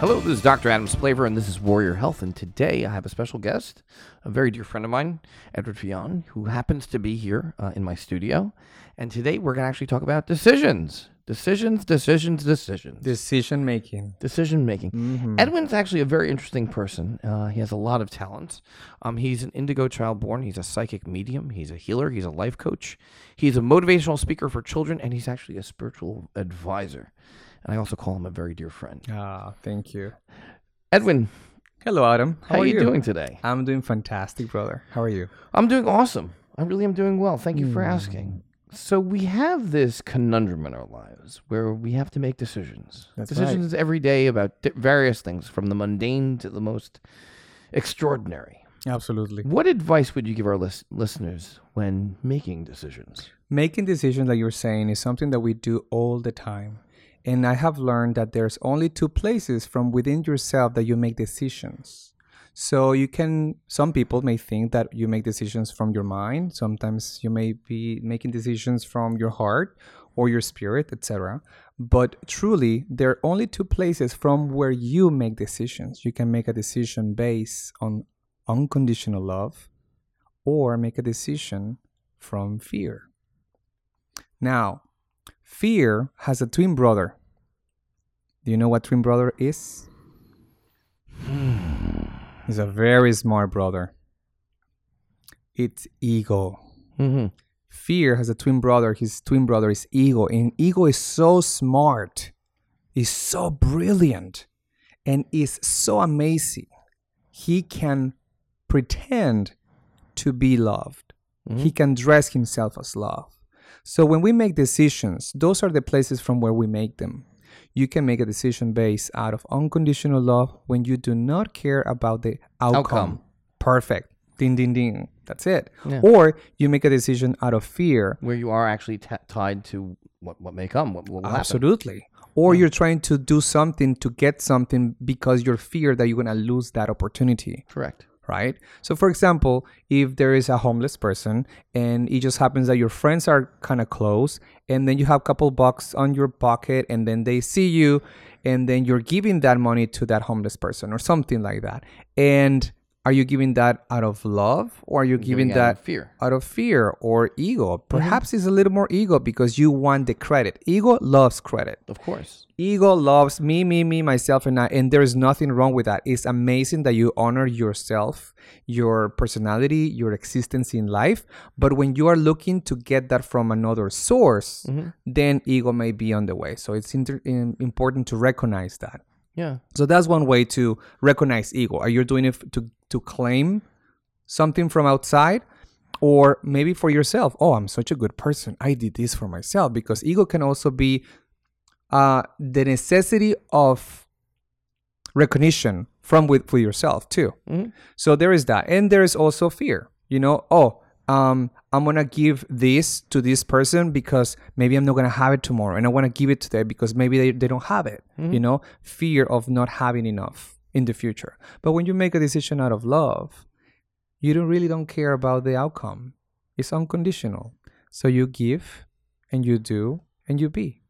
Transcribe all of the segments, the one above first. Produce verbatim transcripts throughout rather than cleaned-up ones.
Hello, this is Doctor Adam Splaver, and this is Warrior Health. And today I have a special guest, a very dear friend of mine, Edward Fionn, who happens to be here uh, in my studio. And today we're going to actually talk about decisions. Decisions, decisions, decisions. Decision making. Decision making. Mm-hmm. Edwin's actually a very interesting person. Uh, he has a lot of talents. Um, he's an indigo child born. He's a psychic medium. He's a healer. He's a life coach. He's a motivational speaker for children, and he's actually a spiritual advisor. And I also call him a very dear friend. Ah, thank you. Edwin. Hello, Adam. How, how are you, you doing today? I'm doing fantastic, brother. How are you? I'm doing awesome. I really am doing well. Thank you mm. for asking. So we have this conundrum in our lives where we have to make decisions. That's decisions right. every day about di- various things, from the mundane to the most extraordinary. Absolutely. What advice would you give our lis- listeners when making decisions? Making decisions, like you're saying, is something that we do all the time. And I have learned that there's only two places from within yourself that you make decisions. So you can, some people may think that you make decisions from your mind. Sometimes you may be making decisions from your heart or your spirit, et cetera. But truly, there are only two places from where you make decisions. You can make a decision based on unconditional love or make a decision from fear. Now, fear has a twin brother. Do you know what twin brother is? He's a very smart brother. It's ego. Mm-hmm. Fear has a twin brother. His twin brother is ego. And ego is so smart, is so brilliant, and is so amazing. He can pretend to be loved. Mm-hmm. He can dress himself as love. So when we make decisions, those are the places from where we make them. You can make a decision based out of unconditional love when you do not care about the outcome. Outcome. Perfect. Ding, ding, ding. That's it. Yeah. Or you make a decision out of fear. Where you are actually t- tied to what, what may come, what will happen. Absolutely. Or yeah. you're trying to do something to get something because you're fear that you're going to lose that opportunity. Correct. Right? So, for example, if there is a homeless person and it just happens that your friends are kind of close and then you have a couple bucks on your pocket and then they see you and then you're giving that money to that homeless person or something like that. And are you giving that out of love or are you giving, giving that out of fear? Out of fear or ego? Perhaps mm-hmm. it's a little more ego because you want the credit. Ego loves credit. Of course. Ego loves me, me, me, myself, and I. And there is nothing wrong with that. It's amazing that you honor yourself, your personality, your existence in life. But when you are looking to get that from another source, mm-hmm. then ego may be on the way. So it's inter- important to recognize that. Yeah. So that's one way to recognize ego. Are you doing it to, to claim something from outside? Or maybe for yourself. Oh, I'm such a good person. I did this for myself. Because ego can also be uh, the necessity of recognition from with for yourself too. Mm-hmm. So there is that. And there is also fear. You know, oh, um, I'm going to give this to this person because maybe I'm not going to have it tomorrow. And I want to give it to them because maybe they, they don't have it. Mm-hmm. You know, fear of not having enough in the future. But when you make a decision out of love, you don't really don't care about the outcome. It's unconditional. So you give and you do and you be.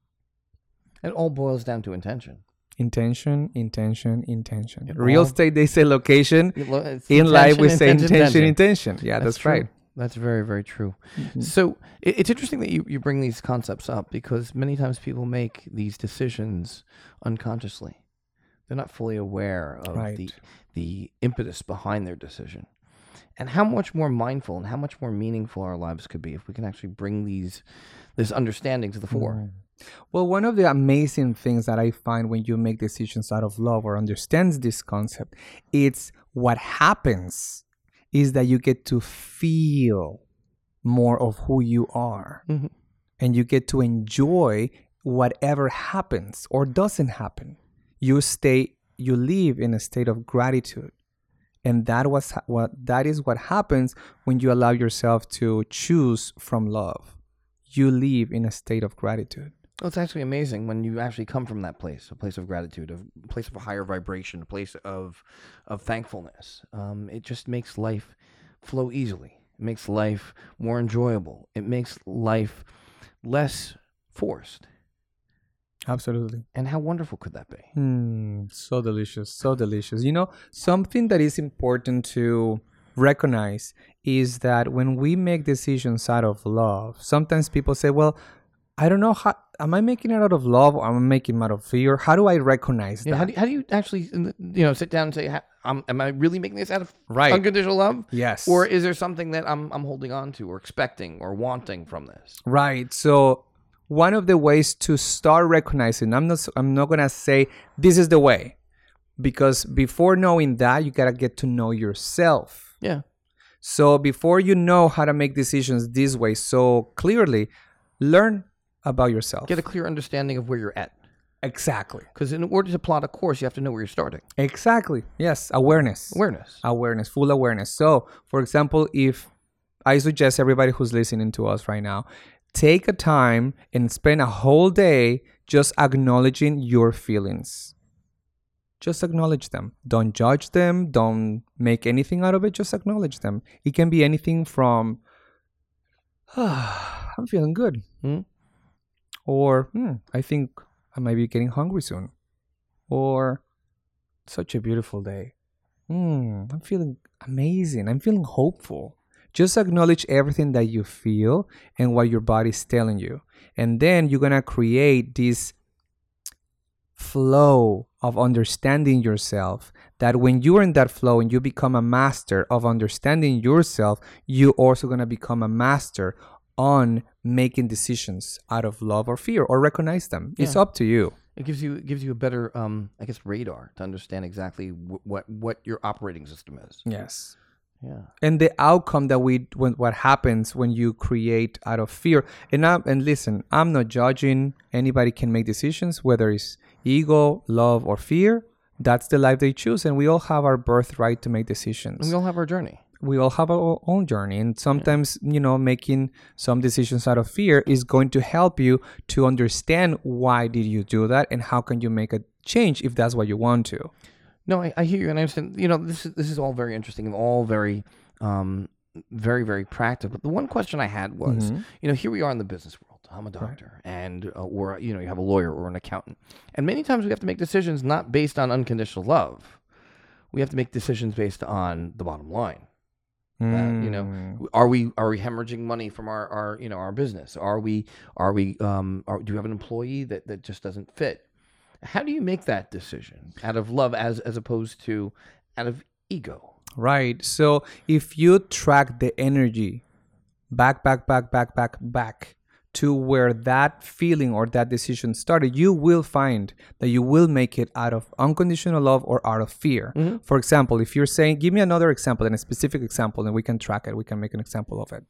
It all boils down to intention. Intention, intention, intention. It Real all... estate, they say location. It's in life, we say intention, intention. intention. Yeah, that's, that's right. That's very, very true. Mm-hmm. So it, it's interesting that you, you bring these concepts up because many times people make these decisions unconsciously. They're not fully aware of right. the the impetus behind their decision. And how much more mindful and how much more meaningful our lives could be if we can actually bring these this understanding to the fore. Mm. Well, one of the amazing things that I find when you make decisions out of love or understands this concept, it's what happens is that you get to feel more of who you are. Mm-hmm. And you get to enjoy whatever happens or doesn't happen. You stay, you live in a state of gratitude. And that was what that is what happens when you allow yourself to choose from love. You live in a state of gratitude. Well, it's actually amazing when you actually come from that place, a place of gratitude, a place of a higher vibration, a place of of thankfulness. Um, it just makes life flow easily. It makes life more enjoyable. It makes life less forced. Absolutely. And how wonderful could that be? Mm, so delicious. So delicious. You know, something that is important to recognize is that when we make decisions out of love, sometimes people say, well, I don't know how, am I making it out of love or am I making it out of fear? How do I recognize Yeah, that? how, do you, how do you actually, you know, sit down and say, ha- um, am I really making this out of Right. unconditional love? Yes. Or is there something that I'm, I'm holding on to or expecting or wanting from this? Right. So one of the ways to start recognizing, I'm not I'm not gonna say this is the way. Because before knowing that, you gotta get to know yourself. Yeah. So before you know how to make decisions this way so clearly, learn about yourself. Get a clear understanding of where you're at. Exactly. Because in order to plot a course, you have to know where you're starting. Exactly. Yes. Awareness. Awareness. Awareness. Full awareness. So, for example, if I suggest everybody who's listening to us right now, take a time and spend a whole day just acknowledging your feelings. Just acknowledge them. Don't judge them. Don't make anything out of it. Just acknowledge them. It can be anything from, ah, I'm feeling good. Hmm? Or, hmm, I think I might be getting hungry soon. Or, such a beautiful day. Hmm, I'm feeling amazing. I'm feeling hopeful. Just acknowledge everything that you feel and what your body's telling you. And then you're going to create this flow of understanding yourself, that when you're in that flow and you become a master of understanding yourself, you're also going to become a master on making decisions out of love or fear, or recognize them. It's Yeah. up to you. It gives you it gives you a better, um, I guess, radar to understand exactly wh- what what your operating system is. Yes. Yeah. And the outcome that we when what happens when you create out of fear. And I, and listen, I'm not judging. Anybody can make decisions, whether it's ego, love, or fear. That's the life they choose, and we all have our birthright to make decisions. And we all have our journey. We all have our own journey, and sometimes, you know, making some decisions out of fear is going to help you to understand why did you do that and how can you make a change if that's what you want to. No, I, I hear you, and I understand. You know, this is this is all very interesting and all very, um, very very practical. But the one question I had was, Mhm. you know, here we are in the business world. I'm a doctor, and uh, or you know, you have a lawyer or an accountant, and many times we have to make decisions not based on unconditional love. We have to make decisions based on the bottom line. Uh, you know, Mm. are we are we hemorrhaging money from our, our you know our business? Are we are we um are, do we have an employee that, that just doesn't fit? How do you make that decision out of love as as opposed to out of ego? Right. So if you track the energy back, back, back, back, back, back to where that feeling or that decision started, you will find that you will make it out of unconditional love or out of fear. Mm-hmm. For example, if you're saying, give me another example and a specific example, and we can track it, we can make an example of it.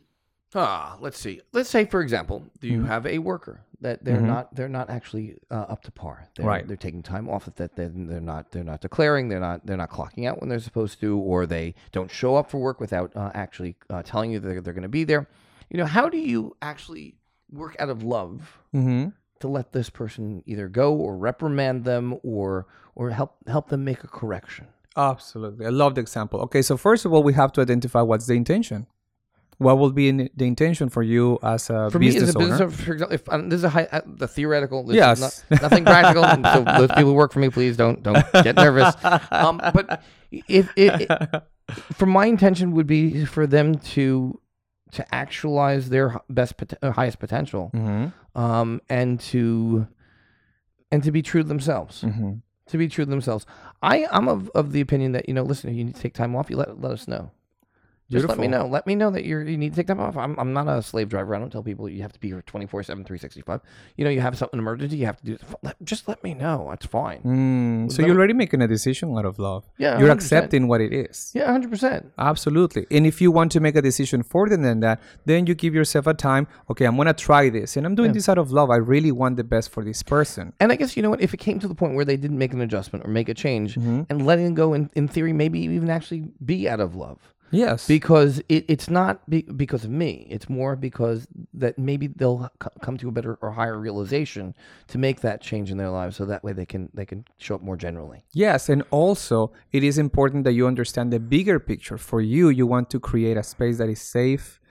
Ah, let's see. Let's say, for example, you Mm-hmm. have a worker that they're Mhm. not they're not actually uh, up to par. They're, Right. They're taking time off that they're, they're not they're not declaring. They're not they're not clocking out when they're supposed to, or they don't show up for work without uh, actually uh, telling you that they're, they're going to be there. You know, how do you actually work out of love Mm-hmm. to let this person either go or reprimand them or or help help them make a correction? Absolutely. I love the example. Okay, so first of all, we have to identify what's the intention. What will be in the intention for you as a For me, business as a owner? business, owner, for example, if um, this is a high, uh, the theoretical, this Yes. is not, nothing practical. So those people who work for me, please don't don't get nervous. Um, but if it, it, for my intention would be for them to to actualize their best pot- uh, highest potential, Mm-hmm. um, and to and to be true to themselves. Mm-hmm. To be true to themselves. I I'm of, of the opinion that, you know, listen, if you need to take time off, you let let us know. Just let me Beautiful. know. Let me know that you're, you need to take time off. I'm, I'm not a slave driver. I don't tell people you have to be here twenty-four seven, three sixty-five. You know, you have something emergency, you have to do it. Let- Just let me know. It's fine. Mm, so Let you're me- already making a decision out of love. Yeah, You're one hundred percent. accepting what it is. Yeah, one hundred percent. Absolutely. And if you want to make a decision further than that, then you give yourself a time. Okay, I'm going to try this. And I'm doing Yeah. this out of love. I really want the best for this person. And I guess, you know what, if it came to the point where they didn't make an adjustment or make a change, Mhm. and letting go, in, in theory, maybe even actually be out of love. Yes. Because it, it's not be, because of me. It's more because that maybe they'll c- come to a better or higher realization to make that change in their lives, so that way they can they can show up more generally. Yes, and also it is important that you understand the bigger picture. For you, you want to create a space that is safe,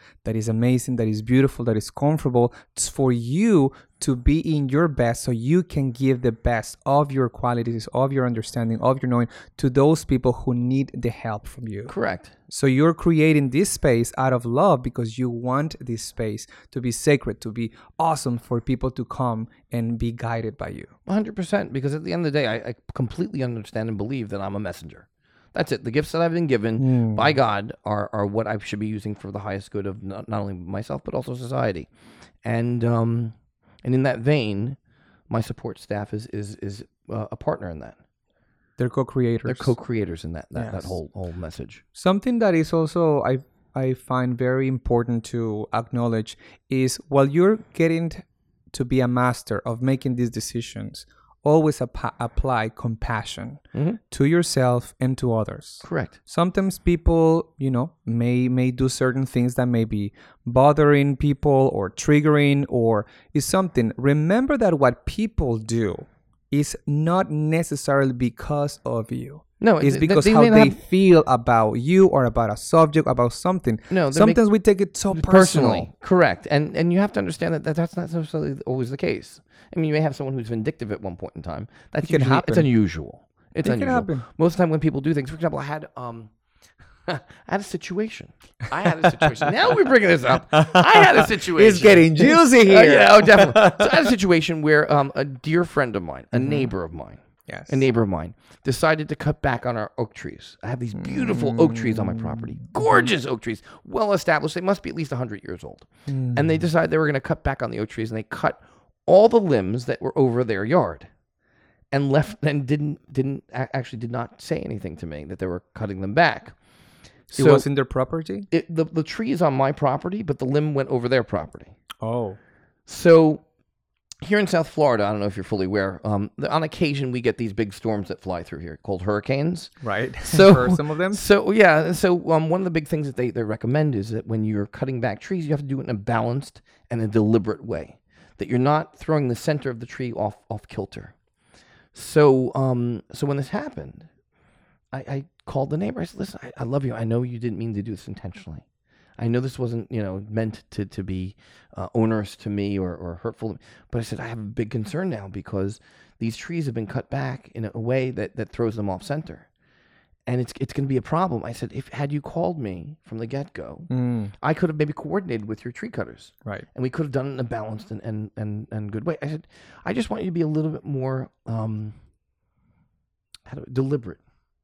that is amazing, that is beautiful, that is comfortable. It's for you to be in your best so you can give the best of your qualities, of your understanding, of your knowing to those people who need the help from you. Correct. So you're creating this space out of love because you want this space to be sacred, to be awesome for people to come and be guided by you. one hundred percent. Because at the end of the day, I, I completely understand and believe that I'm a messenger. That's it. The gifts that I've been given Mm. by God are, are what I should be using for the highest good of not, not only myself, but also society. And um, and in that vein, my support staff is is is uh, a partner in that. They're co-creators. They're co-creators in that that, Yes. that whole whole message. Something that is also I I find very important to acknowledge is while you're getting to be a master of making these decisions, always ap- apply compassion Mhm. to yourself and to others. Correct. Sometimes people, you know, may may do certain things that may be bothering people or triggering or is something. Remember that what people do is not necessarily because of you. No, It's th- because they how may they not- feel about you or about a subject, about something. No, they Sometimes we take it so personal. personally. Correct. And and you have to understand that, that that's not necessarily always the case. I mean, you may have someone who's vindictive at one point in time. That's It can usually, happen. It's unusual. It's It can unusual. happen. Most of the time when people do things, for example, I had um, I had a situation. I had a situation. Now we're bringing this up. I had a situation. It's getting juicy Uh, here. yeah, oh, definitely. So I had a situation where um, a dear friend of mine, a neighbor of mine, Yes. a neighbor of mine, decided to cut back on our oak trees. I have these beautiful oak trees on my property, gorgeous oak trees, well established. They must be at least one hundred years old. And they decided they were going to cut back on the oak trees, and they cut all the limbs that were over their yard, and left and didn't didn't a- actually did not say anything to me that they were cutting them back. It wasn't their property? It, the the tree is on my property, but the limb went over their property. Oh. So here in South Florida, I don't know if you're fully aware, um, the- on occasion we get these big storms that fly through here called hurricanes. Right. So- For some of them? So yeah, so um, one of the big things that they, they recommend is that when you're cutting back trees, you have to do it in a balanced and a deliberate way, that you're not throwing the center of the tree off off kilter. So um, so when this happened, I, I called the neighbor. I said, "Listen, I, I love you. I know you didn't mean to do this intentionally. I know this wasn't, you know, meant to, to be uh, onerous to me or, or hurtful. But I said, I have a big concern now because these trees have been cut back in a way that, that throws them off center. And it's it's going to be a problem. I said, if had you called me from the get-go, Mm, I could have maybe coordinated with your tree cutters. right. And we could have done it in a balanced and, and, and, and good way. I said, I just want you to be a little bit more um, how do, deliberate.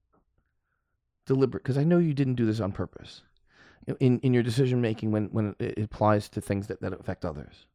Deliberate, because I know you didn't do this on purpose in, in your decision making when, when it applies to things that, that affect others.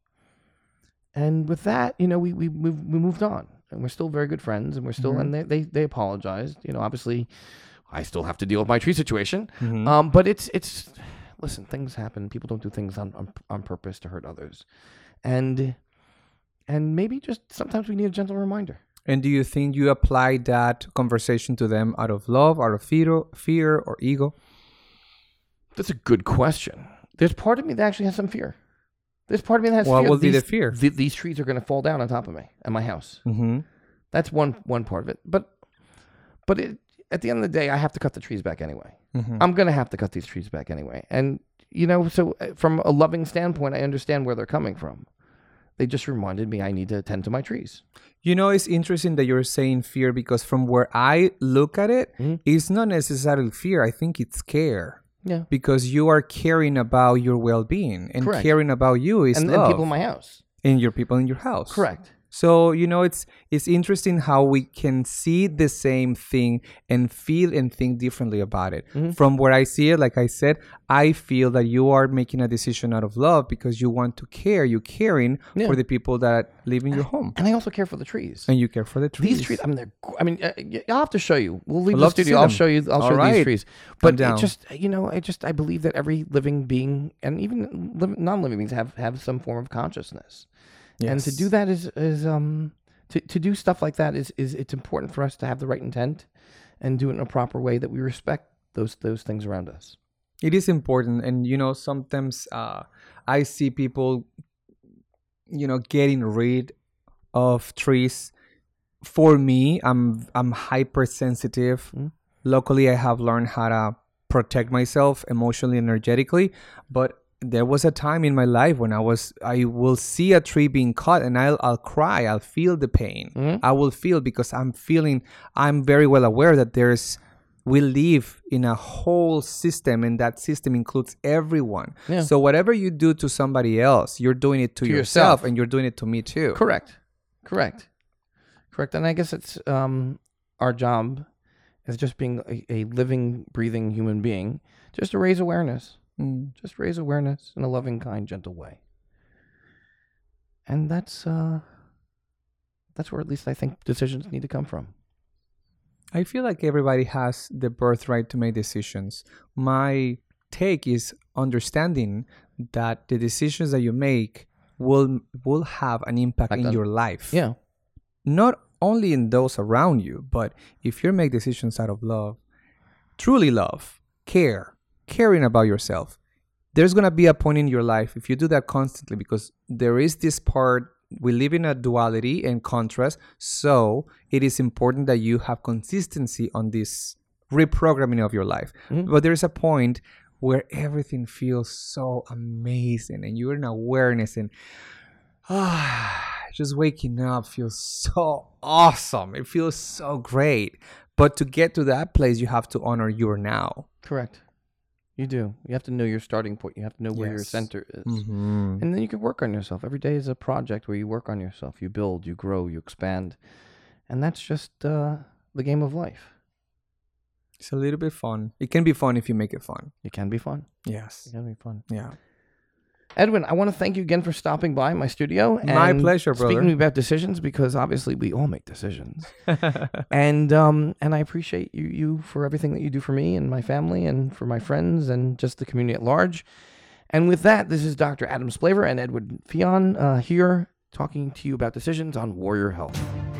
And with that, you know, we we moved, we moved on, and we're still very good friends, and we're still Mhm. and they, they they apologized. You know, obviously, I still have to deal with my tree situation. Mhm. Um, but it's it's listen, things happen. People don't do things on, on on purpose to hurt others, and and maybe just sometimes we need a gentle reminder. And do you think you applied that conversation to them out of love, out of fear, fear or ego? That's a good question. There's part of me that actually has some fear. There's part of me that has What fear. would be the These- fear? th- these trees are going to fall down on top of me and my house. Mm-hmm. That's one one part of it. But but it, at the end of the day, I have to cut the trees back anyway. Mm-hmm. I'm going to have to cut these trees back anyway. And, you know, so uh, from a loving standpoint, I understand where they're coming from. They just reminded me I need to attend to my trees. You know, it's interesting that you're saying fear because from where I look at it, Mhm. it's not necessarily fear. I think it's care. Yeah. Because you are caring about your well-being, and Correct. caring about you is And, love. and people in my house. and your people in your house. Correct. So, you know, it's it's interesting how we can see the same thing and feel and think differently about it. Mhm. From where I see it, like I said, I feel that you are making a decision out of love because you want to care. You're caring Yeah. for the people that live in your home. And I also care for the trees. And you care for the trees. These trees, I mean, they're. gr- I mean, uh, y- I'll have to show you. We'll leave I'd the love to studio. see I'll them. show you. I'll All show you right. these trees. Come But it down. just, you know, I just I believe that every living being and even liv- non-living beings have have some form of consciousness, and to Yes. do that is is um to to do stuff like that is is it's important for us to have the right intent, and do it in a proper way that we respect those those things around us. It is important. And, you know, sometimes uh, I see people, you know, getting rid of trees. For me, I'm I'm hypersensitive. Mm. Luckily, I have learned how to protect myself emotionally, energetically. But there was a time in my life when I was, I will see a tree being cut and I'll, I'll cry. I'll feel the pain. Mm-hmm. I will feel because I'm feeling, I'm very well aware that there's, we live in a whole system and that system includes everyone. Yeah. So whatever you do to somebody else, you're doing it to, To yourself, yourself. and you're doing it to me too. Correct. Correct. Correct. And I guess it's um, our job as just being a, a living, breathing human being, just to raise awareness. Mm. Just raise awareness in a loving, kind, gentle way. And that's uh, that's where at least I think decisions need to come from. I feel like everybody has the birthright to make decisions. My take is understanding that the decisions that you make will will have an impact Like in that. your life. Yeah. Not only in those around you, but if you make decisions out of love, truly love, care, caring about yourself, there's going to be a point in your life if you do that constantly, because there is this part, we live in a duality and contrast, so it is important that you have consistency on this reprogramming of your life. Mm-hmm. But there's a point where everything feels so amazing and you're in awareness, and ah, just waking up feels so awesome. It feels so great. But to get to that place, you have to honor your now. Correct. You do. You have to know your starting point. You have to know where your Yes. center is. Mm-hmm. And then you can work on yourself. Every day is a project where you work on yourself. You build, you grow, you expand. And that's just uh, the game of life. It's a little bit fun. It can be fun if you make it fun. It can be fun. Yes. It can be fun. Yeah. Edwin, I want to thank you again for stopping by my studio. My and pleasure, brother. Speaking about decisions, because obviously we all make decisions. and um, and I appreciate you you for everything that you do for me and my family and for my friends and just the community at large. And with that, this is Doctor Adam Splaver and Edwin Fion uh, here talking to you about decisions on Warrior Health.